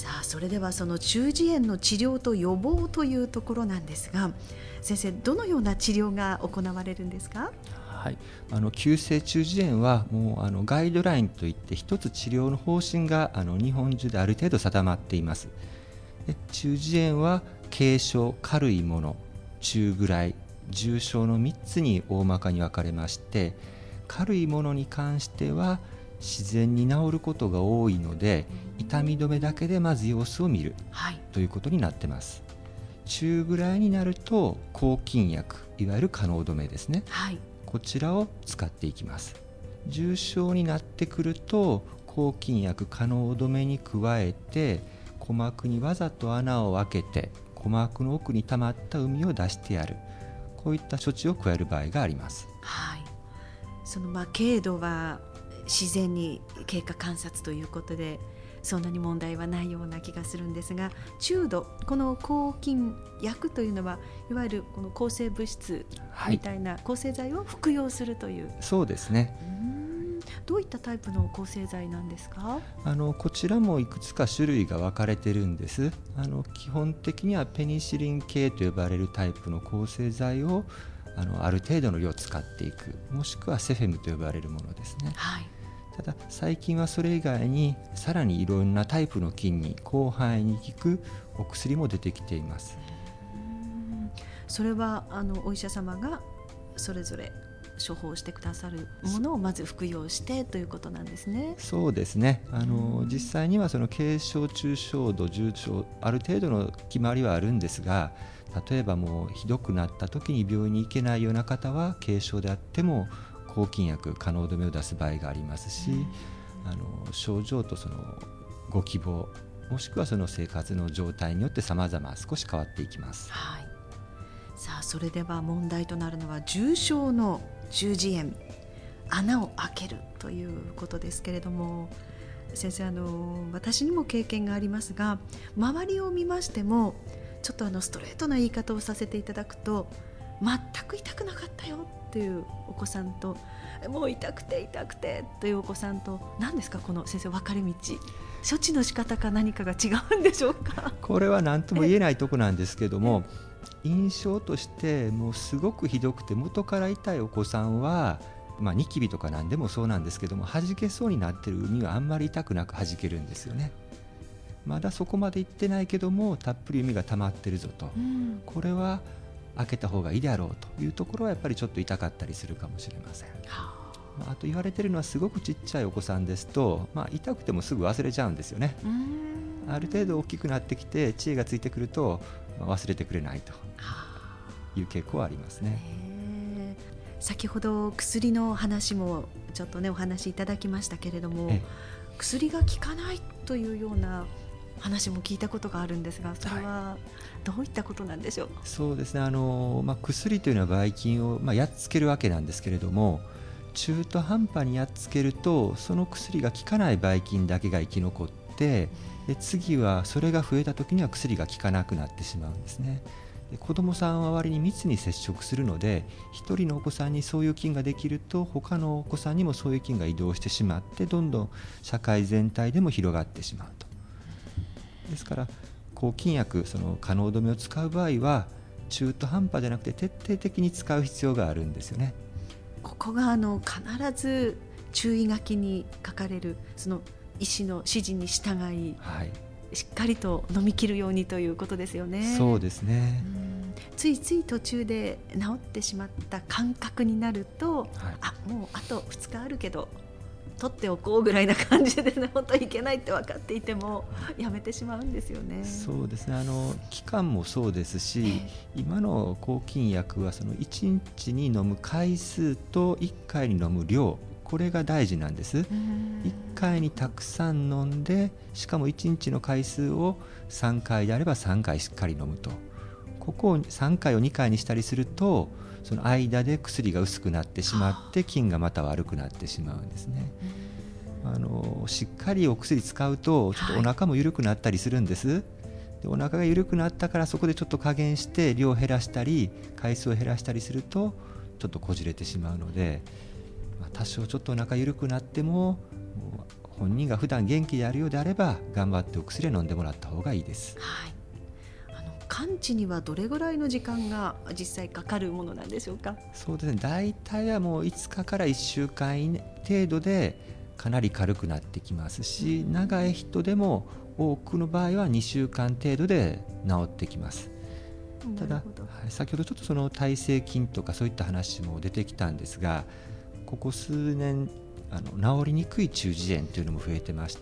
さあ、それではその中耳炎の治療と予防というところなんですが、先生、どのような治療が行われるんですか？ はい、急性中耳炎はもうガイドラインといって一つ治療の方針が日本中である程度定まっています。で、中耳炎は軽症、軽いもの、中ぐらい、重症の3つに大まかに分かれまして、軽いものに関しては自然に治ることが多いので、痛み止めだけでまず様子を見る、ということになってます。中ぐらいになると抗菌薬、いわゆる可能止めですね、こちらを使っていきます。重症になってくると抗菌薬、可能止めに加えて鼓膜にわざと穴を開けて鼓膜の奥に溜まった膿を出してやる、こういった処置を加える場合があります。 その軽度は自然に経過観察ということでそんなに問題はないような気がするんですが、中度、この抗菌薬というのはいわゆるこの抗生物質みたいな抗生剤を服用するという、 そうですね。 どういったタイプの抗生剤なんですか？ こちらもいくつか種類が分かれてるんです。基本的にはペニシリン系と呼ばれるタイプの抗生剤をある程度の量使っていく、もしくはセフェムと呼ばれるものですね。ただ最近はそれ以外にさらにいろんなタイプの菌に広範囲に効くお薬も出てきています。 それはお医者様がそれぞれ処方してくださるものをまず服用してということなんですね。 そうですね。実際にはその軽症、中症度、重症、ある程度の決まりはあるんですが、例えばもうひどくなった時に病院に行けないような方は軽症であっても抗菌薬、可能止めを出す場合がありますし、症状とそのご希望、もしくはその生活の状態によって様々少し変わっていきます。 さあ、それでは問題となるのは重症の中耳炎、穴を開けるということですけれども、先生、私にも経験がありますが、周りを見ましてもちょっとストレートな言い方をさせていただくと、全く痛くなかったよっていうお子さんと、もう痛くて痛くてというお子さんと、何ですかこの先生分かれ道、処置の仕方か何かが違うんでしょうか？ これは何とも言えないとこなんですけども、印象としてもうすごくひどくて元から痛いお子さんは、ニキビとか何でもそうなんですけども、弾けそうになってる膿はあんまり痛くなく弾けるんですよね。まだそこまでいってないけどもたっぷり膿が溜まってるぞと、これは開けた方がいいであろうというところはやっぱりちょっと痛かったりするかもしれません。あと言われてるのはすごくちっちゃいお子さんですと、痛くてもすぐ忘れちゃうんですよね。ある程度大きくなってきて知恵がついてくると忘れてくれないという傾向はありますね。 先ほど薬の話もちょっとねお話しいただきましたけれども、薬が効かないというような話も聞いたことがあるんですが、それはどういったことなんでしょう？ そうですね、薬というのはばい菌を、やっつけるわけなんですけれども、中途半端にやっつけるとその薬が効かないばい菌だけが生き残って、で次はそれが増えた時には薬が効かなくなってしまうんですね。で子どもさんは割に密に接触するので、1人のお子さんにそういう菌ができると他のお子さんにもそういう菌が移動してしまって、どんどん社会全体でも広がってしまうと。ですから抗菌薬、その可能止めを使う場合は中途半端じゃなくて徹底的に使う必要があるんですよね。 ここが必ず注意書きに書かれるその医師の指示に従い、しっかりと飲み切るようにということですよね。 そうですね。 ついつい途中で治ってしまった感覚になると、もうあと2日あるけど取っておこうぐらいな感じで、ね、本当にいけないって分かっていてもやめてしまうんですよね。 そうですね、期間もそうですし、今の抗菌薬はその1日に飲む回数と1回に飲む量、これが大事なんです。1回にたくさん飲んで、しかも1日の回数を3回であれば3回しっかり飲むと。ここを3回を2回にしたりすると、その間で薬が薄くなってしまって菌がまた悪くなってしまうんですね。しっかりお薬使うとちょっとお腹も緩くなったりするんです。でお腹が緩くなったからそこでちょっと加減して量を減らしたり回数を減らしたりするとちょっとこじれてしまうので、多少ちょっとお腹緩くなっても本人が普段元気であるようであれば頑張ってお薬を飲んでもらった方がいいです。 はい、完治にはどれぐらいの時間が実際かかるものなんでしょうか？ そうですね、大体はもう5日から1週間程度でかなり軽くなってきますし、長い人でも多くの場合は2週間程度で治ってきます。ただ、先ほどちょっとその耐性菌とかそういった話も出てきたんですが、ここ数年治りにくい中耳炎というのも増えてまして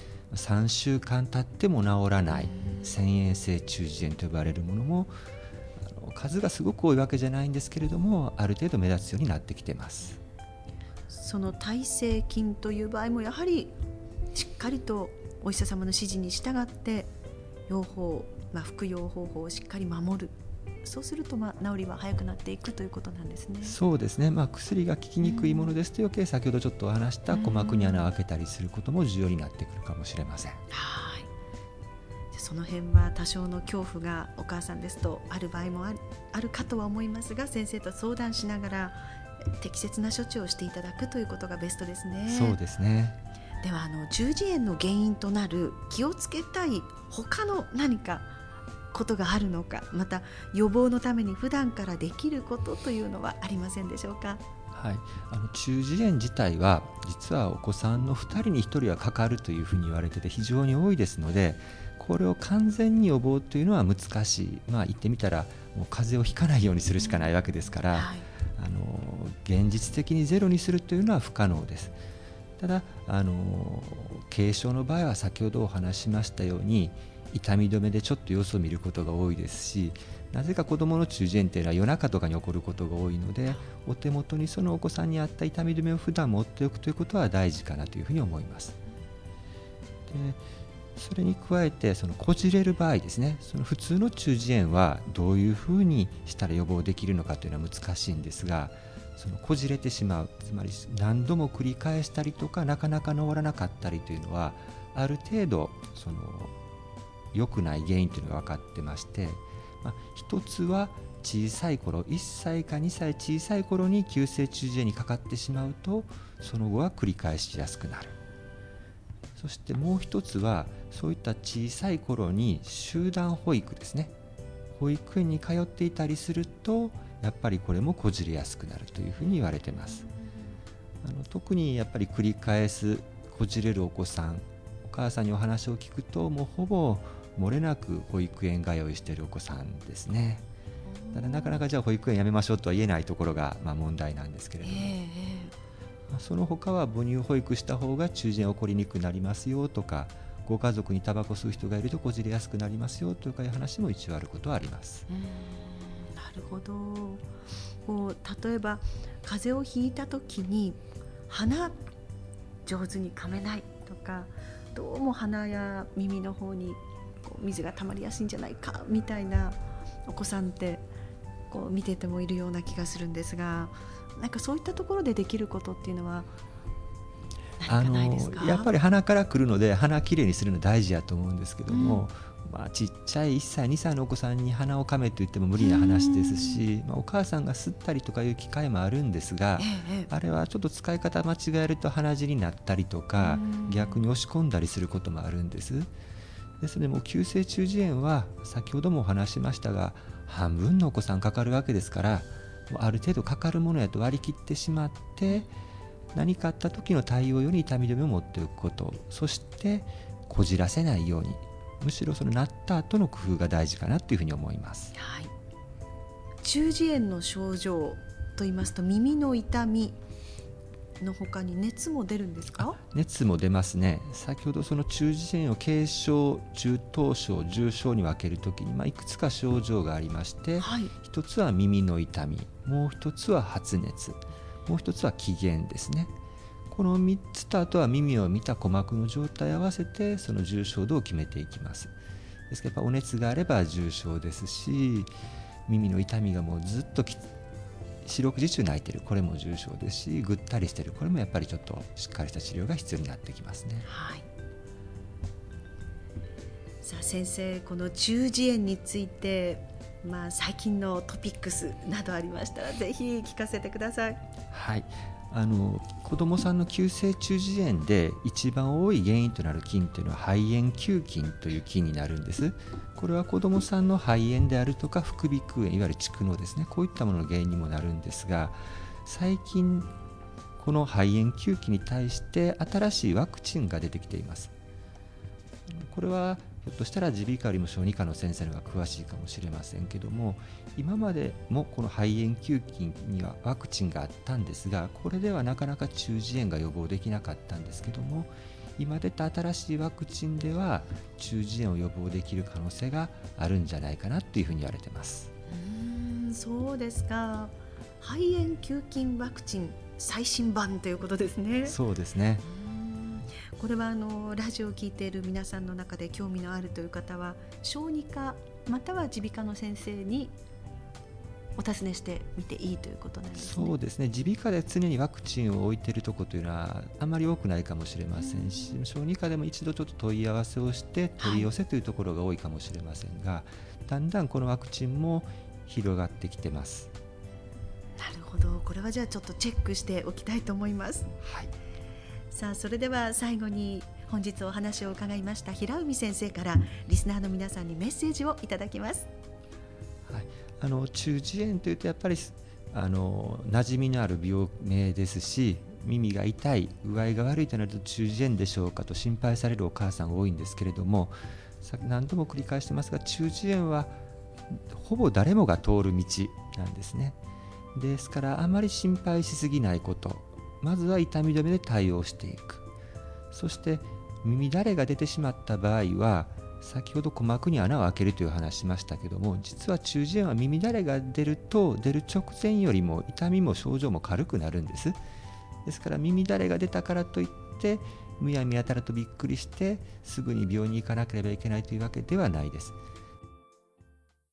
、3週間経っても治らない遷延性中耳炎と呼ばれるものも数がすごく多いわけじゃないんですけれども、ある程度目立つようになってきています。 その耐性菌という場合もやはりしっかりとお医者様の指示に従って用法、服用方法をしっかり守る、そうすると治りは早くなっていくということなんですね。 そうですね、薬が効きにくいものですと余計先ほどちょっとお話した鼓膜に穴を開けたりすることも重要になってくるかもしれません。 はい、その辺は多少の恐怖がお母さんですとある場合もあるかとは思いますが、先生と相談しながら適切な処置をしていただくということがベストですね。 そうですね。 では中耳炎の原因となる気をつけたい他の何かことがあるのか、また予防のために普段からできることというのはありませんでしょうか？ はい、中耳炎自体は実はお子さんの2人に1人はかかるというふうに言われてて非常に多いですので、これを完全に予防というのは難しい。言ってみたらもう風邪をひかないようにするしかないわけですから、はい、現実的にゼロにするというのは不可能です。ただ軽症の場合は先ほどお話しましたように痛み止めでちょっと様子を見ることが多いですし、なぜか子どもの中耳炎というのは夜中とかに起こることが多いので、お手元にそのお子さんに合った痛み止めを普段持っておくということは大事かなというふうに思います。でそれに加えてこじれる場合ですね、普通の中耳炎はどういうふうにしたら予防できるのかというのは難しいんですが、こじれてしまう、つまり何度も繰り返したりとかなかなか治らなかったりというのはある程度良くない原因というのが分かってまして、一つは小さい頃、1歳か2歳小さい頃に急性中耳炎にかかってしまうとその後は繰り返しやすくなる。そしてもう一つはそういった小さい頃に集団保育ですね、保育園に通っていたりするとやっぱりこれもこじれやすくなるというふうに言われています。特にやっぱり繰り返すこじれるお子さん、お母さんにお話を聞くともうほぼ漏れなく保育園通いしているお子さんですね。ただなかなかじゃあ保育園やめましょうとは言えないところが問題なんですけれども、その他は母乳保育した方が中耳炎起こりにくくなりますよとか、ご家族にタバコ吸う人がいるとこじれやすくなりますよという話も一応あることはあります。 なるほど。例えば風邪をひいた時に鼻上手に噛めないとか、どうも鼻や耳の方に水が溜まりやすいんじゃないかみたいなお子さんって見ててもいるような気がするんですが、なんかそういったところでできることっていうのは何かないですか？ やっぱり鼻から来るので鼻きれいにするの大事やと思うんですけども、ちっちゃい1歳2歳のお子さんに鼻をかめと言っても無理な話ですし、お母さんが吸ったりとかいう機会もあるんですが、あれはちょっと使い方間違えると鼻血になったりとか逆に押し込んだりすることもあるんです。ですのでもう急性中耳炎は先ほどもお話しましたが半分のお子さんかかるわけですから、ある程度かかるものやと割り切ってしまって、何かあった時の対応用に痛み止めを持っておくこと、そしてこじらせないように、むしろなった後の工夫が大事かなというふうに思います。 はい、中耳炎の症状といいますと耳の痛みの他に熱も出るんですか？ 熱も出ますね。先ほど中耳炎を軽症、中等症、重症に分けるときに、いくつか症状がありまして、一つは耳の痛み、もう一つは発熱、もう一つは気源ですね。この3つとあとは耳を見た鼓膜の状態を合わせてその重症度を決めていきます。ですからやっぱお熱があれば重症ですし、耳の痛みがもうずっと四六時中泣いてる、これも重症ですし、ぐったりしてる、これもやっぱりちょっとしっかりした治療が必要になってきますね。 はい、さあ先生、この中耳炎について、最近のトピックスなどありましたらぜひ聞かせてください。 はい、 子どもさんの急性中耳炎で一番多い原因となる菌というのは肺炎球菌という菌になるんです。これは子どもさんの肺炎であるとか副鼻腔炎、いわゆる蓄膿ですね、こういったものの原因にもなるんですが、最近この肺炎球菌に対して新しいワクチンが出てきています。これはひょっとしたら耳鼻科よりも小児科の先生の方が詳しいかもしれませんけども、今までもこの肺炎球菌にはワクチンがあったんですが、これではなかなか中耳炎が予防できなかったんですけども、今出た新しいワクチンでは中耳炎を予防できる可能性があるんじゃないかなというふうに言われています。 そうですか。肺炎球菌ワクチン最新版ということですね。 そうですね。 これはラジオを聞いている皆さんの中で興味のあるという方は小児科または耳鼻科の先生にお尋ねしてみていいということなんですね。 そうですね。耳鼻科で常にワクチンを置いているところというのはあまり多くないかもしれませんし、小児科でも一度ちょっと問い合わせをして取り寄せというところが多いかもしれませんが、だんだんこのワクチンも広がってきてます。 なるほど。これはじゃあちょっとチェックしておきたいと思います。 はい。 さあ、それでは最後に本日お話を伺いました平海先生からリスナーの皆さんにメッセージをいただきます。 はい、中耳炎というとやっぱり馴染みのある病名ですし、耳が痛い、具合が悪いとなると中耳炎でしょうかと心配されるお母さんが多いんですけれども、何度も繰り返してますが、中耳炎はほぼ誰もが通る道なんですね。ですからあまり心配しすぎないこと、まずは痛み止めで対応していく。そして耳だれが出てしまった場合は、先ほど鼓膜に穴を開けるという話しましたけども、実は中耳炎は耳だれが出ると出る直前よりも痛みも症状も軽くなるんです。ですから耳だれが出たからといってむやみやたらとびっくりしてすぐに病院に行かなければいけないというわけではないです。